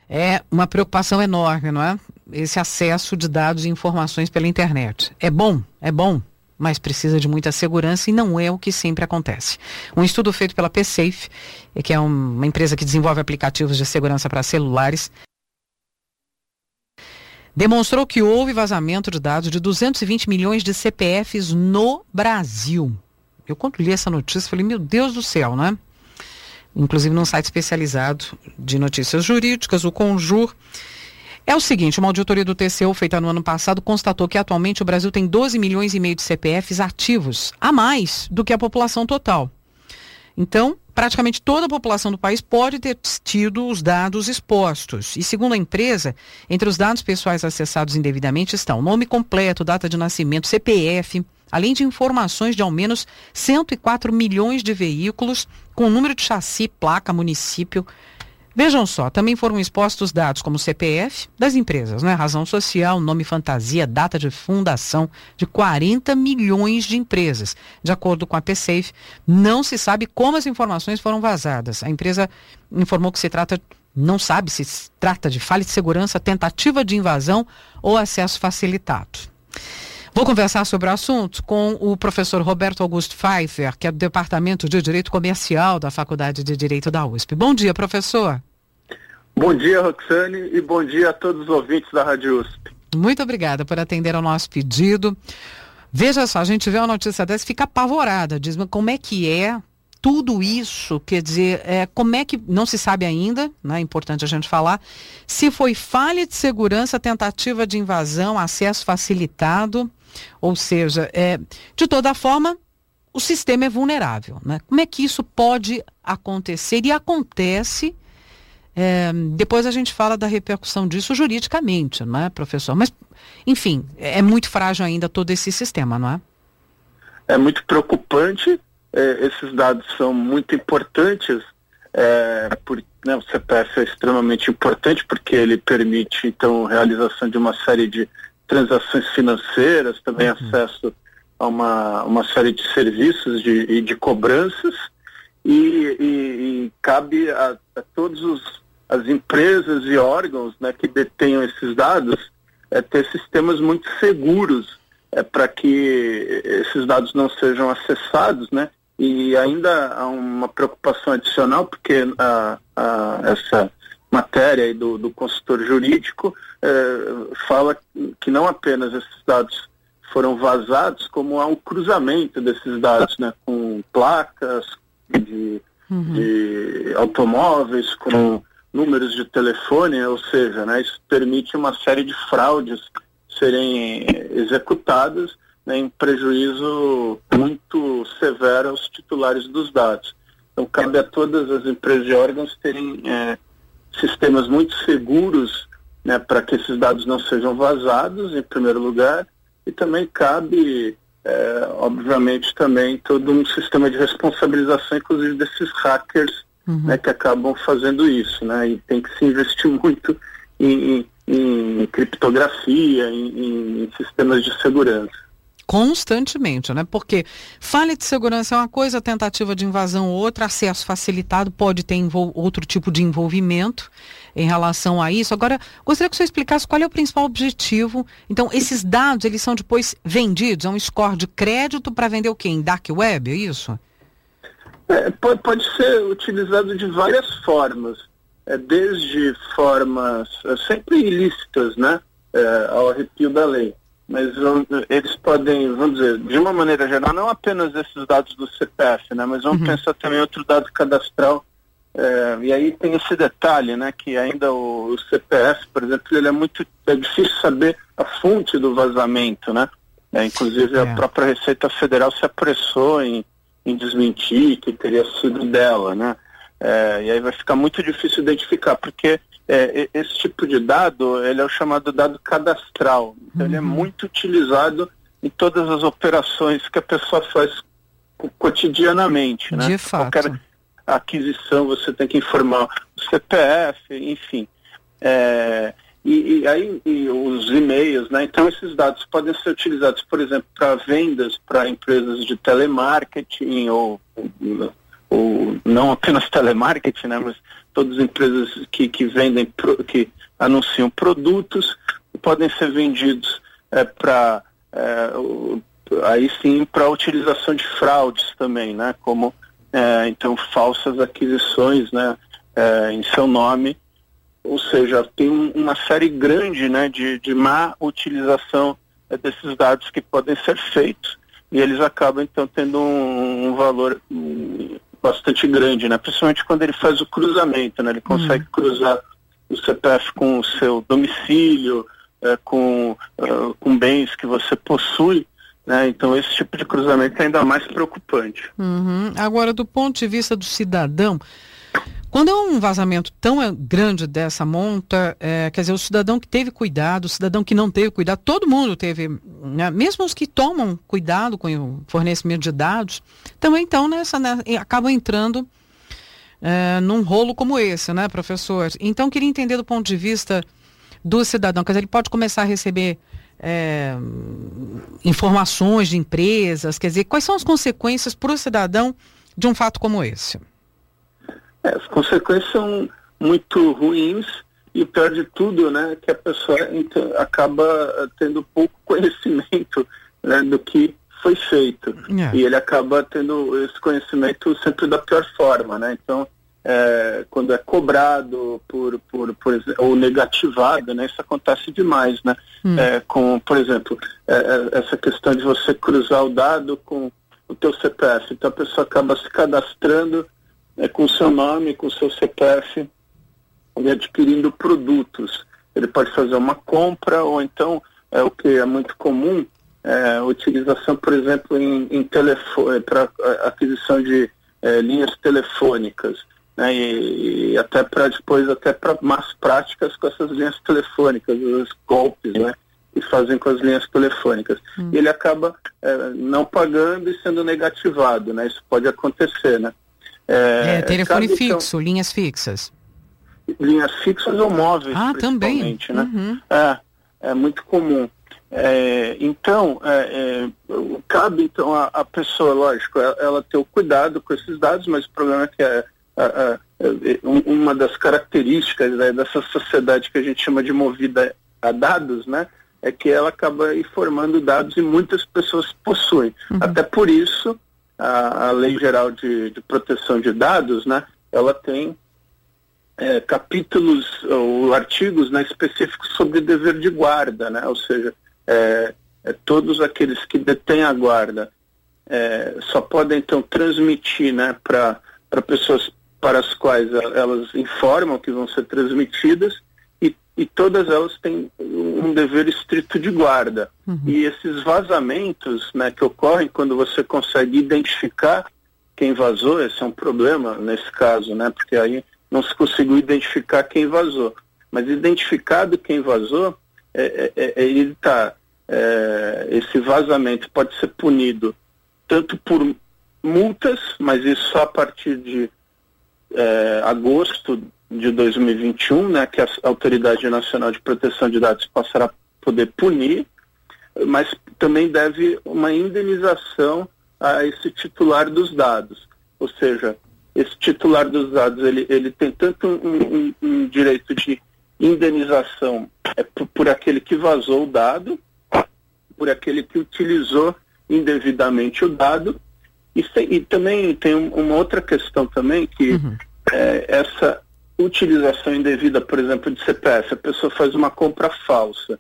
É uma preocupação enorme, não é? Esse acesso de dados e informações pela internet. É bom, mas precisa de muita segurança e não é o que sempre acontece. Um estudo feito pela PSafe, que é uma empresa que desenvolve aplicativos de segurança para celulares, demonstrou que houve vazamento de dados de 220 milhões de CPFs no Brasil. Eu, quando li essa notícia, falei, meu Deus do céu, né? Inclusive num site especializado de notícias jurídicas, o Conjur. É o seguinte, uma auditoria do TCU feita no ano passado constatou que atualmente o Brasil tem 12 milhões e meio de CPFs ativos, a mais do que a população total. Então, praticamente toda a população do país pode ter tido os dados expostos. E segundo a empresa, entre os dados pessoais acessados indevidamente estão nome completo, data de nascimento, CPF, além de informações de ao menos 104 milhões de veículos com número de chassi, placa, município. Vejam só, também foram expostos dados como CPF das empresas, né? Razão social, nome fantasia, data de fundação de 40 milhões de empresas. De acordo com a PSafe, não se sabe como as informações foram vazadas. A empresa informou que não sabe se se trata de falha de segurança, tentativa de invasão ou acesso facilitado. Vou conversar sobre o assunto com o professor Roberto Augusto Pfeiffer, que é do Departamento de Direito Comercial da Faculdade de Direito da USP. Bom dia, professor. Bom dia, Roxane, e bom dia a todos os ouvintes da Rádio USP. Muito obrigada por atender ao nosso pedido. Veja só, a gente vê uma notícia dessa e fica apavorada. Diz, como é que é tudo isso? Quer dizer, como é que, não se sabe ainda, né? É importante a gente falar, se foi falha de segurança, tentativa de invasão, acesso facilitado. Ou seja, de toda forma, o sistema é vulnerável, né? Como é que isso pode acontecer e acontece? Depois a gente fala da repercussão disso juridicamente, não é, professor? Mas, enfim, é muito frágil ainda todo esse sistema, não é? É muito preocupante, esses dados são muito importantes, o CPF é extremamente importante porque ele permite, então, a realização de uma série de transações financeiras, também acesso a uma série de serviços e de cobranças, e cabe a todas as empresas e órgãos, né, que detenham esses dados ter sistemas muito seguros para que esses dados não sejam acessados, né? E ainda há uma preocupação adicional, porque essa matéria aí do consultor jurídico fala que não apenas esses dados foram vazados, como há um cruzamento desses dados, né, com placas de automóveis, com números de telefone, ou seja, né, isso permite uma série de fraudes serem executadas, né, em prejuízo muito severo aos titulares dos dados. Então, cabe a todas as empresas e órgãos terem sistemas muito seguros, né, para que esses dados não sejam vazados, em primeiro lugar, e também cabe, obviamente, também todo um sistema de responsabilização, inclusive desses hackers, né, que acabam fazendo isso, né, e tem que se investir muito em criptografia, em sistemas de segurança. Constantemente, né? Porque falha de segurança é uma coisa, tentativa de invasão outra, acesso facilitado pode ter outro tipo de envolvimento em relação a isso. Agora, gostaria que você explicasse qual é o principal objetivo. Então, esses dados, eles são depois vendidos, é um score de crédito para vender o quê? Em dark web, é isso? Pode ser utilizado de várias formas, desde formas sempre ilícitas, né? Ao arrepio da lei. Mas eles podem, vamos dizer, de uma maneira geral, não apenas esses dados do CPF, né, mas vamos pensar também em outro dado cadastral, e aí tem esse detalhe, né, que ainda o CPF, por exemplo, ele é difícil saber a fonte do vazamento, né, inclusive a própria Receita Federal se apressou em desmentir que teria sido dela, né, e aí vai ficar muito difícil identificar, porque esse tipo de dado, ele é o chamado dado cadastral. Então, ele é muito utilizado em todas as operações que a pessoa faz cotidianamente, né? De fato. Qualquer aquisição você tem que informar o CPF, enfim. E aí os e-mails, né? Então, esses dados podem ser utilizados, por exemplo, para vendas para empresas de telemarketing ou não apenas telemarketing, né, mas todas as empresas que vendem, que anunciam produtos, podem ser vendidos aí sim para utilização de fraudes também, né? Como então falsas aquisições, né? Em seu nome, ou seja, tem uma série grande, né, de má utilização desses dados que podem ser feitos, e eles acabam então tendo um valor bastante grande, né? Principalmente quando ele faz o cruzamento, né? Ele consegue cruzar o CPF com o seu domicílio, com bens que você possui, né? Então esse tipo de cruzamento é ainda mais preocupante. Agora, do ponto de vista do cidadão, quando é um vazamento tão grande dessa monta, quer dizer, o cidadão que teve cuidado, o cidadão que não teve cuidado, todo mundo teve, né? Mesmo os que tomam cuidado com o fornecimento de dados, também então acabam entrando num rolo como esse, né, professor? Então, queria entender do ponto de vista do cidadão, quer dizer, ele pode começar a receber informações de empresas, quer dizer, quais são as consequências para o cidadão de um fato como esse? As consequências são muito ruins, e o pior de tudo, né, que a pessoa acaba tendo pouco conhecimento, né, do que foi feito. E ele acaba tendo esse conhecimento sempre da pior forma, né? Então, quando é cobrado ou negativado, né, isso acontece demais, né? Por exemplo, essa questão de você cruzar o dado com o teu CPF. Então a pessoa acaba se cadastrando com o seu nome, com o seu CPF, e adquirindo produtos. Ele pode fazer uma compra, ou então, o que é muito comum, utilização, por exemplo, em telefone, para aquisição de linhas telefônicas, né? E até para más práticas com essas linhas telefônicas, os golpes, né, que fazem com as linhas telefônicas. E ele acaba não pagando e sendo negativado, né? Isso pode acontecer, né? Telefone fixo, linhas fixas. Linhas fixas ou móveis, principalmente, também. Né? É muito comum. Então, cabe então a pessoa, lógico, ela ter o cuidado com esses dados, mas o problema é que uma das características, né, dessa sociedade que a gente chama de movida a dados, né, é que ela acaba informando dados e muitas pessoas possuem. Até por isso, a Lei Geral de Proteção de Dados, né, ela tem capítulos ou artigos, né, específicos sobre dever de guarda, né, ou seja, todos aqueles que detêm a guarda só podem então transmitir, né, para pessoas para as quais elas informam que vão ser transmitidas, e todas elas têm um dever estrito de guarda. E esses vazamentos, né, que ocorrem quando você consegue identificar quem vazou, esse é um problema nesse caso, né, porque aí não se conseguiu identificar quem vazou. Mas identificado quem vazou, esse vazamento pode ser punido tanto por multas, mas isso só a partir de agosto de 2021, né, que a Autoridade Nacional de Proteção de Dados passará a poder punir, mas também deve uma indenização a esse titular dos dados. Ou seja, esse titular dos dados, ele tem tanto um direito de indenização por aquele que vazou o dado, por aquele que utilizou indevidamente o dado, e também tem uma outra questão também, que essa utilização indevida, por exemplo, de CPF, a pessoa faz uma compra falsa.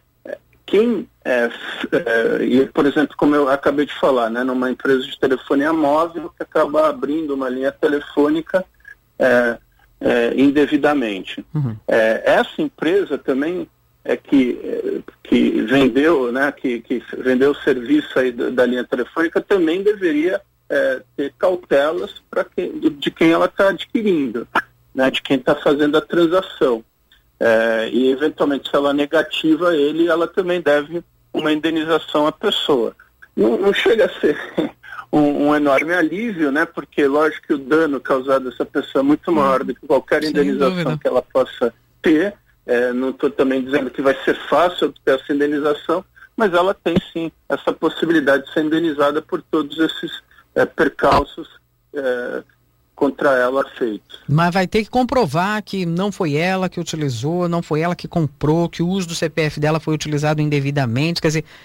Por exemplo, como eu acabei de falar, né, numa empresa de telefonia móvel que acaba abrindo uma linha telefônica indevidamente. Essa empresa também que vendeu, né, que vendeu o serviço aí da linha telefônica, também deveria ter cautelas de quem ela está adquirindo, né, de quem está fazendo a transação. E eventualmente, se ela negativa ela também deve uma indenização à pessoa. Não chega a ser um enorme alívio, né, porque lógico que o dano causado a essa pessoa é muito maior do que qualquer indenização que ela possa ter. Não estou também dizendo que vai ser fácil obter essa indenização, mas ela tem sim essa possibilidade de ser indenizada por todos esses percalços contra ela feitos. Mas vai ter que comprovar que não foi ela que utilizou, não foi ela que comprou, que o uso do CPF dela foi utilizado indevidamente, quer dizer,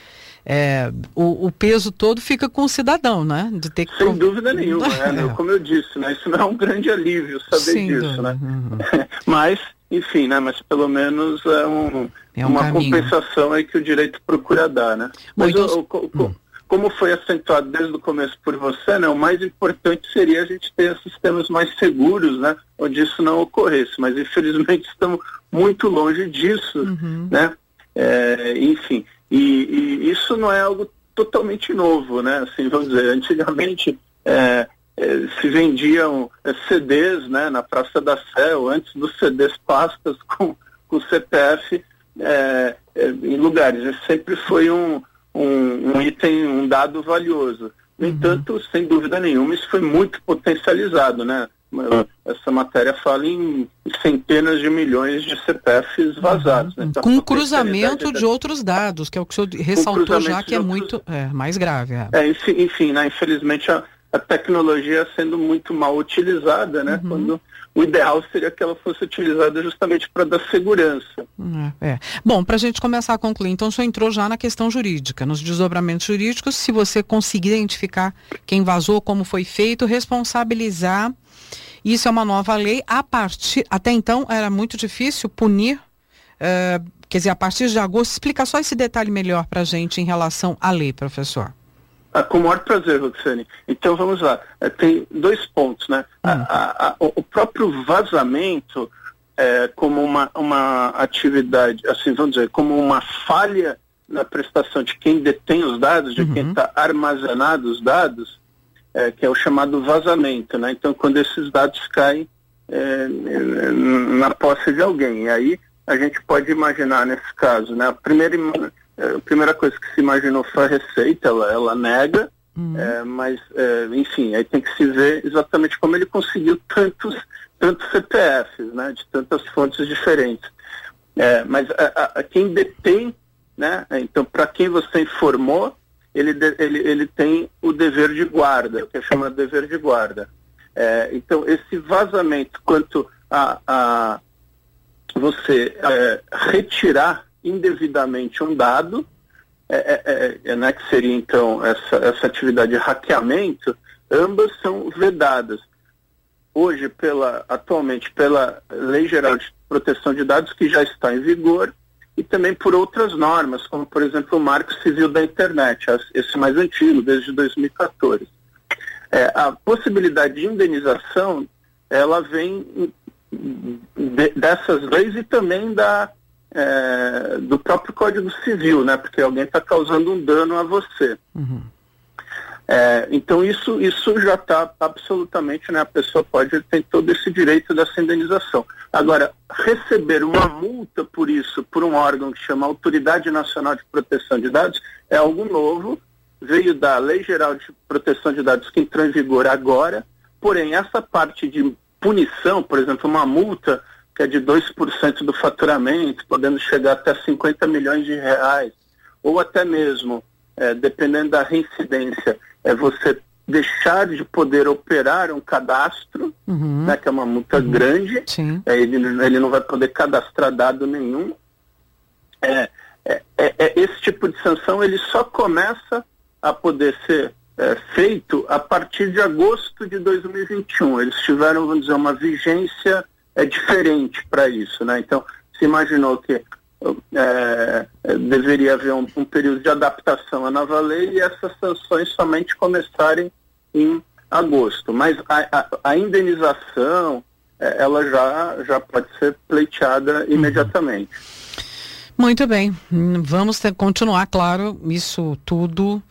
o peso todo fica com o cidadão, né? De ter que Sem dúvida nenhuma, né? Como eu disse, né? Isso não é um grande alívio saber disso, né? Mas, enfim, né? Mas pelo menos é uma caminho. Compensação aí que o direito procura dar, né? Mas como foi acentuado desde o começo por você, né? O mais importante seria a gente ter sistemas mais seguros, né? Onde isso não ocorresse, mas infelizmente estamos muito longe disso, né? Enfim, e isso não é algo totalmente novo, né? Assim, vamos dizer, antigamente se vendiam CDs, né? Na Praça da Sé, ou antes dos CDs pastas com CPF em lugares. Isso sempre foi um item, um dado valioso. No entanto, sem dúvida nenhuma, isso foi muito potencializado, né? Essa matéria fala em centenas de milhões de CPFs vazados. Né? Então, com cruzamento de outros dados, que é o que o senhor ressaltou já, que é muito mais grave. Enfim, né? Infelizmente a tecnologia sendo muito mal utilizada, né? Quando o ideal seria que ela fosse utilizada justamente para dar segurança. Bom, para a gente começar a concluir, então o senhor entrou já na questão jurídica, nos desdobramentos jurídicos, se você conseguir identificar quem vazou, como foi feito, responsabilizar. Isso é uma nova lei. Até então era muito difícil punir, quer dizer, a partir de agosto. Explica só esse detalhe melhor para a gente em relação à lei, professor. Com o maior prazer, Roxane. Então vamos lá. Tem 2 pontos, né? O próprio vazamento como uma atividade, assim, vamos dizer, como uma falha na prestação de quem detém os dados, de quem está armazenado os dados, que é o chamado vazamento, né? Então, quando esses dados caem na posse de alguém. E aí a gente pode imaginar nesse caso, né? A primeira coisa que se imaginou foi a Receita, ela nega, mas, enfim, aí tem que se ver exatamente como ele conseguiu tantos CPFs, né? De tantas fontes diferentes. Mas quem detém, né? Então, para quem você informou, ele tem o dever de guarda, que é chamado dever de guarda. Então, esse vazamento quanto a você retirar indevidamente um dado, né, que seria então essa atividade de hackeamento, ambas são vedadas. Hoje, atualmente, pela Lei Geral de Proteção de Dados, que já está em vigor, e também por outras normas, como, por exemplo, o Marco Civil da Internet, esse mais antigo, desde 2014. A possibilidade de indenização, ela vem dessas leis e também do próprio Código Civil, né? Porque alguém está causando um dano a você. Então isso já está absolutamente, né? A pessoa ter todo esse direito dessa indenização. Agora, receber uma multa por isso, por um órgão que chama Autoridade Nacional de Proteção de Dados, é algo novo, veio da Lei Geral de Proteção de Dados que entrou em vigor agora, porém essa parte de punição, por exemplo, uma multa que é de 2% do faturamento, podendo chegar até 50 milhões de reais, ou até mesmo, dependendo da reincidência, você deixar de poder operar um cadastro, né, que é uma multa grande, ele não vai poder cadastrar dado nenhum. Esse tipo de sanção ele só começa a poder ser feito a partir de agosto de 2021. Eles tiveram, vamos dizer, uma vigência diferente para isso, né? Então, se imaginou que deveria haver um período de adaptação à nova lei e essas sanções somente começarem em agosto. Mas a indenização, ela já pode ser pleiteada imediatamente. Muito bem. Vamos continuar, claro, isso tudo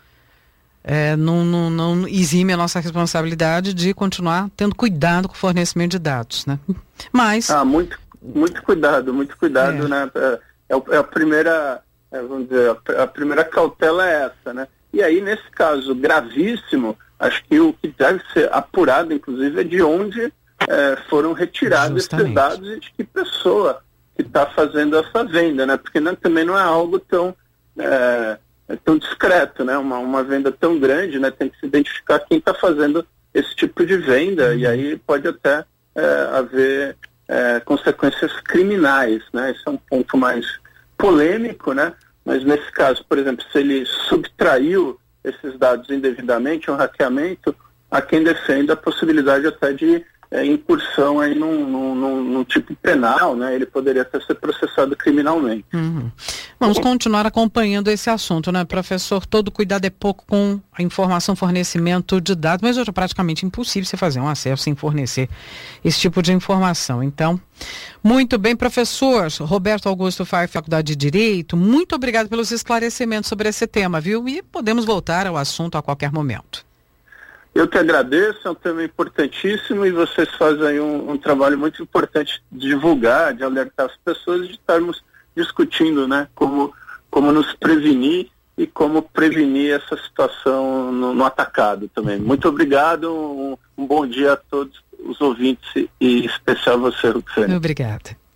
não exime a nossa responsabilidade de continuar tendo cuidado com o fornecimento de dados, né? Mas... Muito cuidado, né? A primeira, vamos dizer, a primeira cautela é essa, né? E aí, nesse caso gravíssimo, acho que o que deve ser apurado, inclusive, é de onde foram retirados esses dados e de que pessoa que está fazendo essa venda, né? Porque também não é algo tão discreto, né? Uma venda tão grande, né? Tem que se identificar quem está fazendo esse tipo de venda, e aí pode até haver consequências criminais, né? Esse é um ponto mais polêmico, né? Mas nesse caso, por exemplo, se ele subtraiu esses dados indevidamente, um hackeamento, há quem defenda a possibilidade até de incursão aí num tipo penal, né? Ele poderia até ser processado criminalmente. Vamos continuar acompanhando esse assunto, né, professor? Todo cuidado é pouco com a informação, fornecimento de dados, mas hoje é praticamente impossível você fazer um acesso sem fornecer esse tipo de informação. Então, muito bem, professor Roberto Augusto Fair, Faculdade de Direito, muito obrigado pelos esclarecimentos sobre esse tema, viu? E podemos voltar ao assunto a qualquer momento. Eu que agradeço, é um tema importantíssimo e vocês fazem um trabalho muito importante de divulgar, de alertar as pessoas e de estarmos discutindo, né, como nos prevenir e como prevenir essa situação no atacado também. Muito obrigado, um bom dia a todos os ouvintes e em especial você, Roxane. Obrigada.